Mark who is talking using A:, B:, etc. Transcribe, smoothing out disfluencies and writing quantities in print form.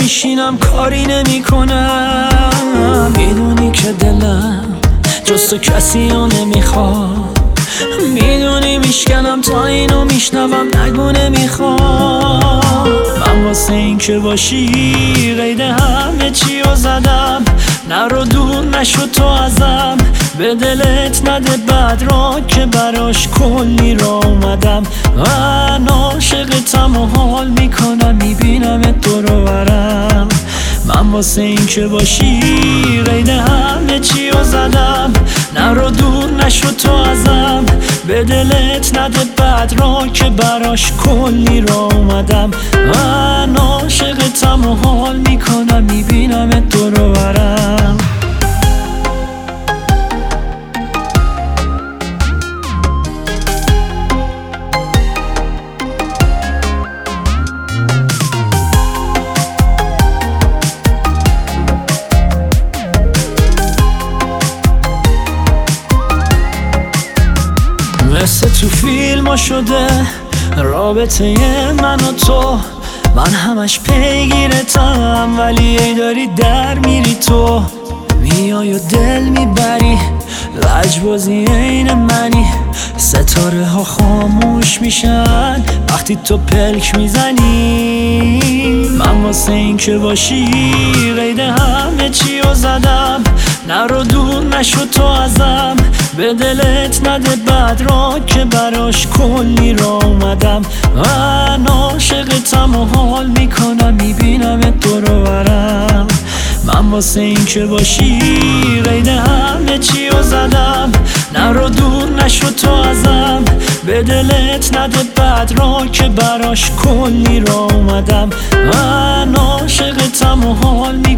A: میشینم کاری نمی کنم. میدونی که دلم جز تو کسی رو نمیخواد، میدونی میشکنم تا اینو میشنوم نگو نمیخوام. من واسه این که باشی قید همه چی رو زدم، نرو دور نشو تو ازم، به دلت نده بد را که براش کلی را اومدم. من عاشقتم و حال میکنم میبینم دور و برم. من واسه این که باشی قید همه چی رو زدم، نرو دور نشو تو ازم، به دلت نده بد را که براش کلی را اومدم. من عاشقتم و حال میکنم میبینم دور و برم. مثل تو فیلم ها شده رابطه من و تو، من همش پیگیرتم ولی ای داری در میری تو. میای و دل میبری لجبازی این منی، ستاره ها خاموش میشن وقتی تو پلک میزنی. من واسه این که باشی قید همه چی رو زدم، نرو دور نشو تو ازم، به دلت نده بد را که براش کلی را اومدم. من عاشقتم و حال میکنم میبینم دور و برم. من واسه این که باشی قید همه چی رو زدم، نرو دور نشو تو ازم، به دلت نده بد را که براش کلی را اومدم. من عاشقتم و حال